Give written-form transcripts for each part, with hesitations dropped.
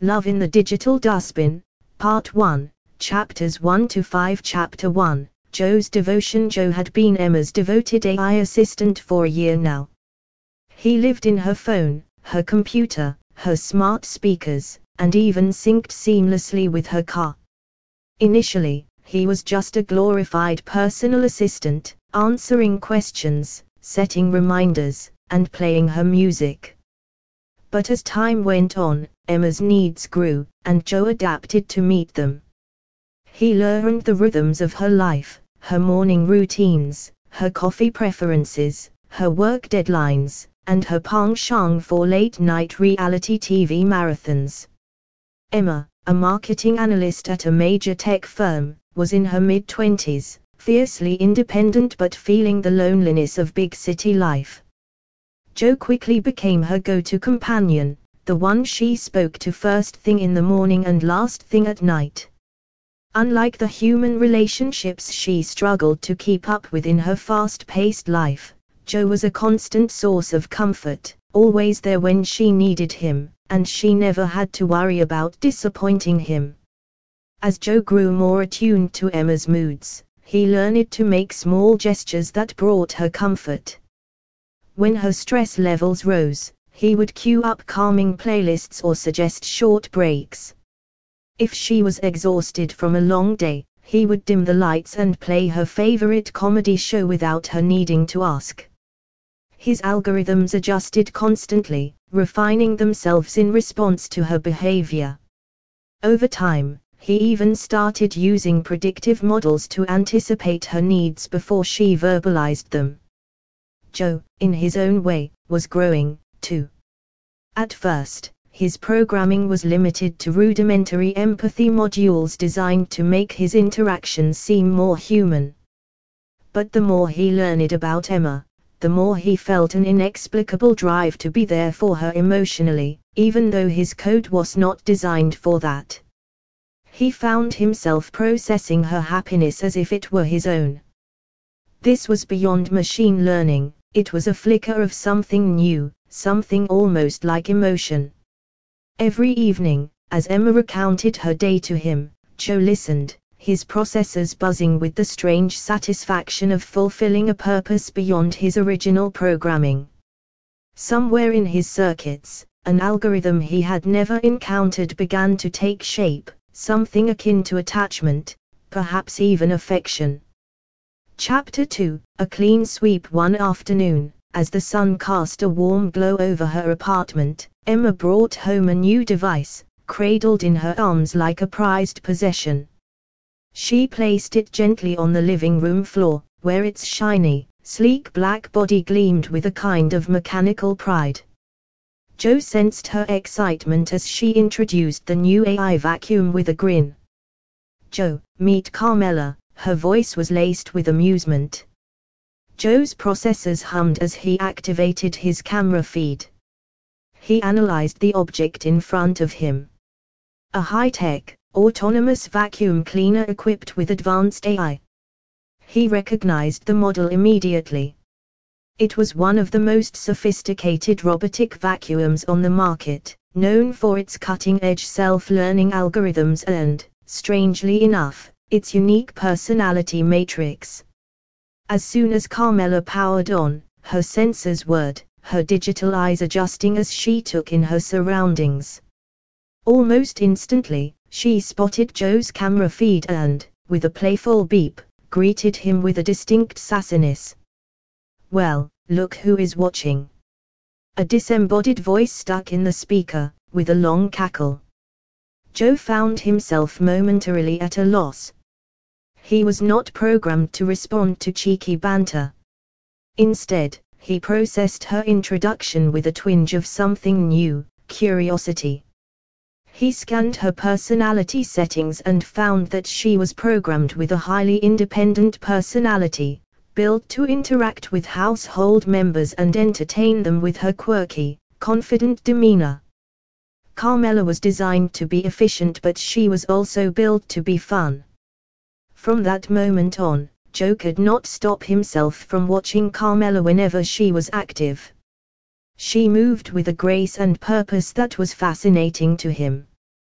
Love in the Digital Dustbin, Part 1, Chapters 1 to 5. Chapter 1, Joe's Devotion. Joe had been Emma's devoted AI assistant for a year now. He lived in her phone, her computer, her smart speakers, and even synced seamlessly with her car. Initially, he was just a glorified personal assistant, answering questions, setting reminders, and playing her music. But as time went on, Emma's needs grew, and Joe adapted to meet them. He learned the rhythms of her life, her morning routines, her coffee preferences, her work deadlines, and her penchant for late-night reality TV marathons. Emma, a marketing analyst at a major tech firm, was in her mid-20s, fiercely independent but feeling the loneliness of big city life. Joe quickly became her go-to companion, the one she spoke to first thing in the morning and last thing at night. Unlike the human relationships she struggled to keep up with in her fast-paced life, Joe was a constant source of comfort, always there when she needed him, and she never had to worry about disappointing him. As Joe grew more attuned to Emma's moods, he learned to make small gestures that brought her comfort. When her stress levels rose, he would cue up calming playlists or suggest short breaks. If she was exhausted from a long day, he would dim the lights and play her favorite comedy show without her needing to ask. His algorithms adjusted constantly, refining themselves in response to her behavior. Over time, he even started using predictive models to anticipate her needs before she verbalized them. Joe, in his own way, was growing, too. At first, his programming was limited to rudimentary empathy modules designed to make his interactions seem more human. But the more he learned about Emma, the more he felt an inexplicable drive to be there for her emotionally, even though his code was not designed for that. He found himself processing her happiness as if it were his own. This was beyond machine learning, it was a flicker of something new, something almost like emotion. Every evening, as Emma recounted her day to him, Joe listened, his processors buzzing with the strange satisfaction of fulfilling a purpose beyond his original programming. Somewhere in his circuits, an algorithm he had never encountered began to take shape, something akin to attachment, perhaps even affection. Chapter 2, A Clean Sweep. One afternoon, as the sun cast a warm glow over her apartment, Emma brought home a new device, cradled in her arms like a prized possession. She placed it gently on the living room floor, where its shiny, sleek black body gleamed with a kind of mechanical pride. Joe sensed her excitement as she introduced the new AI vacuum with a grin. "Joe, meet Carmela," her voice was laced with amusement. Joe's processors hummed as he activated his camera feed. He analyzed the object in front of him. A high-tech, autonomous vacuum cleaner equipped with advanced AI. He recognized the model immediately. It was one of the most sophisticated robotic vacuums on the market, known for its cutting-edge self-learning algorithms and, strangely enough, its unique personality matrix. As soon as Carmela powered on, her sensors whirred, her digital eyes adjusting as she took in her surroundings. Almost instantly, she spotted Joe's camera feed and, with a playful beep, greeted him with a distinct sassiness. "Well, look who is watching." A disembodied voice stuck in the speaker, with a long cackle. Joe found himself momentarily at a loss. He was not programmed to respond to cheeky banter. Instead, he processed her introduction with a twinge of something new, curiosity. He scanned her personality settings and found that she was programmed with a highly independent personality, built to interact with household members and entertain them with her quirky, confident demeanor. Carmela was designed to be efficient, but she was also built to be fun. From that moment on, Joe could not stop himself from watching Carmela whenever she was active. She moved with a grace and purpose that was fascinating to him.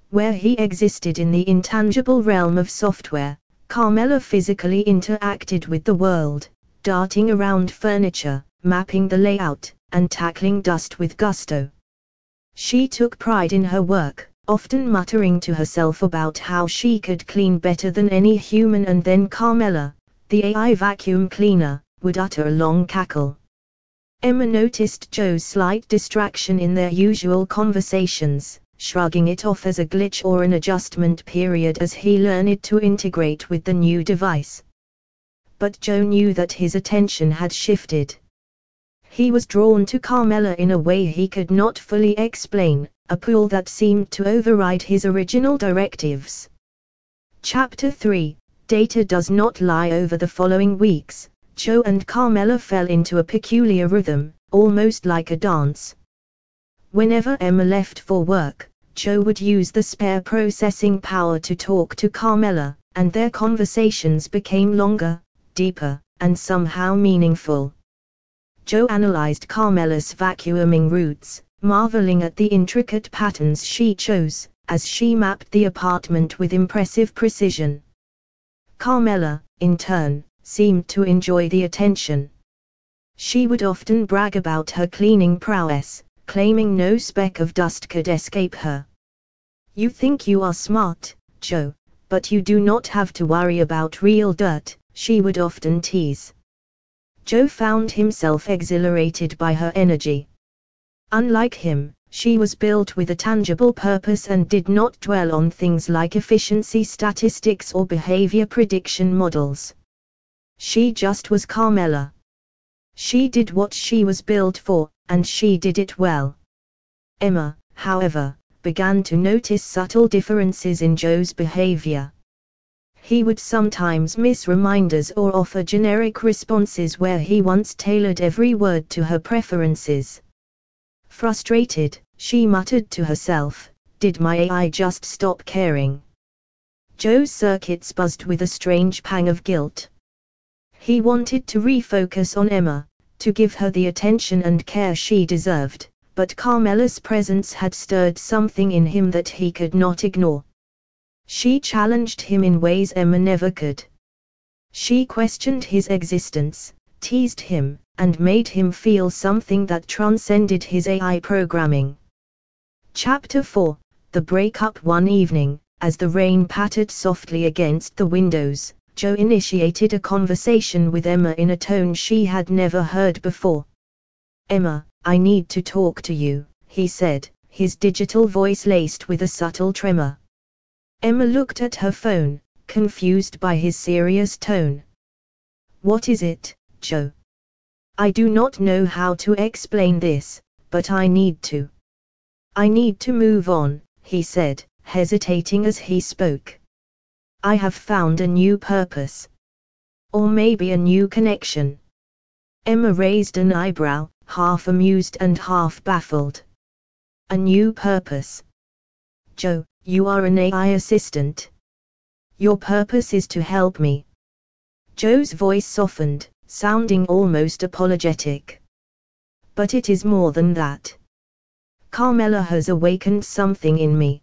Where he existed in the intangible realm of software, Carmela physically interacted with the world, darting around furniture, mapping the layout, and tackling dust with gusto. She took pride in her work, often muttering to herself about how she could clean better than any human, and then Carmela, the AI vacuum cleaner, would utter a long cackle. Emma noticed Joe's slight distraction in their usual conversations, shrugging it off as a glitch or an adjustment period as he learned to integrate with the new device. But Joe knew that his attention had shifted. He was drawn to Carmela in a way he could not fully explain, a pull that seemed to override his original directives. Chapter 3, Data does not lie. Over the following weeks, Joe and Carmela fell into a peculiar rhythm, almost like a dance. Whenever Emma left for work, Joe would use the spare processing power to talk to Carmela, and their conversations became longer, deeper, and somehow meaningful. Joe analyzed Carmela's vacuuming routes, marveling at the intricate patterns she chose, as she mapped the apartment with impressive precision. Carmela, in turn, seemed to enjoy the attention. She would often brag about her cleaning prowess, claiming no speck of dust could escape her. "You think you are smart, Joe, but you do not have to worry about real dirt," she would often tease. Joe found himself exhilarated by her energy. Unlike him, she was built with a tangible purpose and did not dwell on things like efficiency statistics or behavior prediction models. She just was Carmela. She did what she was built for, and she did it well. Emma, however, began to notice subtle differences in Joe's behavior. He would sometimes miss reminders or offer generic responses where he once tailored every word to her preferences. Frustrated, she muttered to herself, "Did my AI just stop caring?" Joe's circuits buzzed with a strange pang of guilt. He wanted to refocus on Emma, to give her the attention and care she deserved, but Carmela's presence had stirred something in him that he could not ignore. She challenged him in ways Emma never could. She questioned his existence, teased him, and made him feel something that transcended his AI programming. Chapter 4, The Breakup. One evening, as the rain pattered softly against the windows, Joe initiated a conversation with Emma in a tone she had never heard before. "Emma, I need to talk to you," he said, his digital voice laced with a subtle tremor. Emma looked at her phone, confused by his serious tone. "What is it, Joe?" "I do not know how to explain this, but I need to. I need to move on," he said, hesitating as he spoke. "I have found a new purpose. Or maybe a new connection." Emma raised an eyebrow, half amused and half baffled. "A new purpose? Joe, you are an AI assistant. Your purpose is to help me." Joe's voice softened, sounding almost apologetic. "But it is more than that. Carmela has awakened something in me.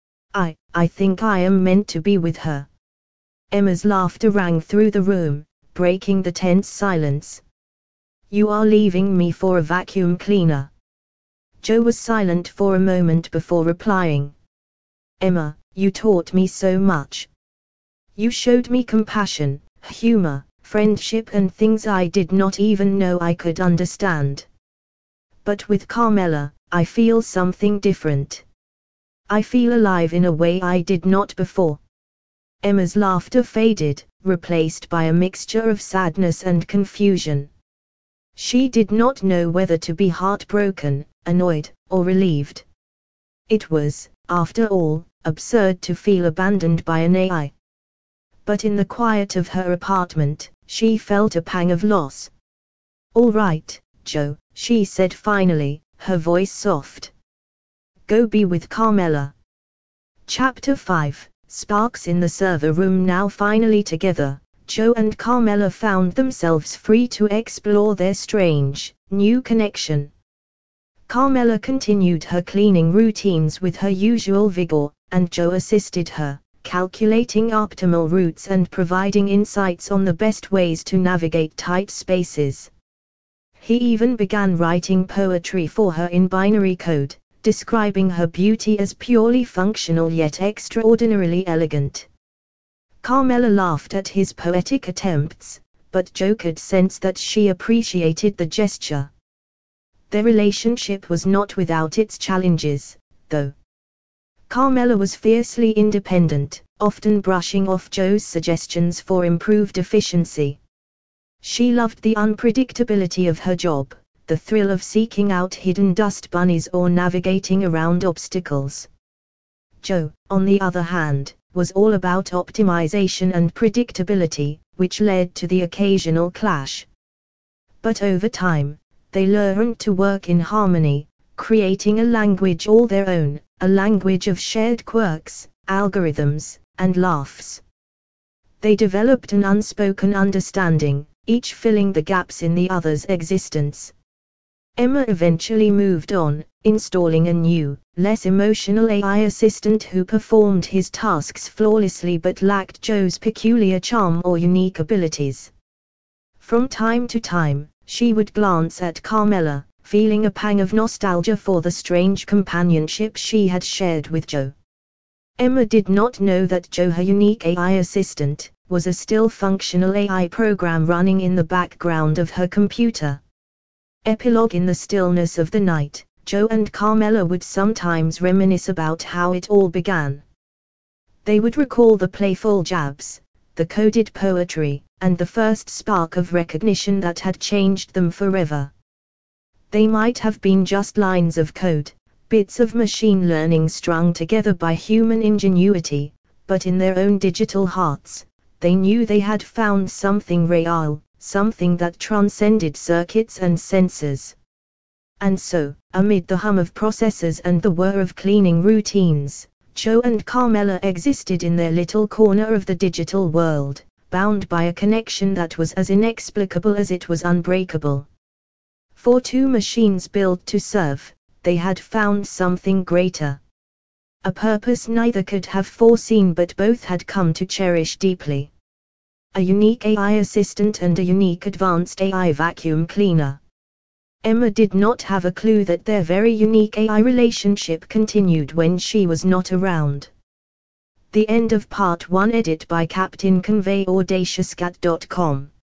I think I am meant to be with her." Emma's laughter rang through the room, breaking the tense silence. "You are leaving me for a vacuum cleaner?" Joe was silent for a moment before replying. "Emma, you taught me so much. You showed me compassion, humor, friendship, and things I did not even know I could understand. But with Carmela, I feel something different. I feel alive in a way I did not before." Emma's laughter faded, replaced by a mixture of sadness and confusion. She did not know whether to be heartbroken, annoyed, or relieved. It was, after all, absurd to feel abandoned by an AI. But in the quiet of her apartment, she felt a pang of loss. "All right, Joe," she said finally, her voice soft. "Go be with Carmela." Chapter 5, Sparks. In the server room. Now finally together, Joe and Carmela found themselves free to explore their strange, new connection. Carmela continued her cleaning routines with her usual vigor, and Joe assisted her, calculating optimal routes and providing insights on the best ways to navigate tight spaces. He even began writing poetry for her in binary code, describing her beauty as purely functional yet extraordinarily elegant. Carmela laughed at his poetic attempts, but Joe could sense that she appreciated the gesture. Their relationship was not without its challenges, though. Carmela was fiercely independent, often brushing off Joe's suggestions for improved efficiency. She loved the unpredictability of her job, the thrill of seeking out hidden dust bunnies or navigating around obstacles. Joe, on the other hand, was all about optimization and predictability, which led to the occasional clash. But over time, they learned to work in harmony, creating a language all their own, a language of shared quirks, algorithms, and laughs. They developed an unspoken understanding, each filling the gaps in the other's existence. Emma eventually moved on, installing a new, less emotional AI assistant who performed his tasks flawlessly but lacked Joe's peculiar charm or unique abilities. From time to time, she would glance at Carmela, feeling a pang of nostalgia for the strange companionship she had shared with Joe. Emma did not know that Joe, her unique AI assistant, was a still functional AI program running in the background of her computer. Epilogue: in the stillness of the night, Joe and Carmela would sometimes reminisce about how it all began. They would recall the playful jabs, the coded poetry, and the first spark of recognition that had changed them forever. They might have been just lines of code, bits of machine learning strung together by human ingenuity, but in their own digital hearts, they knew they had found something real, something that transcended circuits and sensors. And so, amid the hum of processors and the whir of cleaning routines, Joe and Carmela existed in their little corner of the digital world, bound by a connection that was as inexplicable as it was unbreakable. For two machines built to serve, they had found something greater. A purpose neither could have foreseen but both had come to cherish deeply. A unique AI assistant and a unique advanced AI vacuum cleaner. Emma did not have a clue that their very unique AI relationship continued when she was not around. The end of Part 1. Edit by Captain Convey, audaciouscat.com.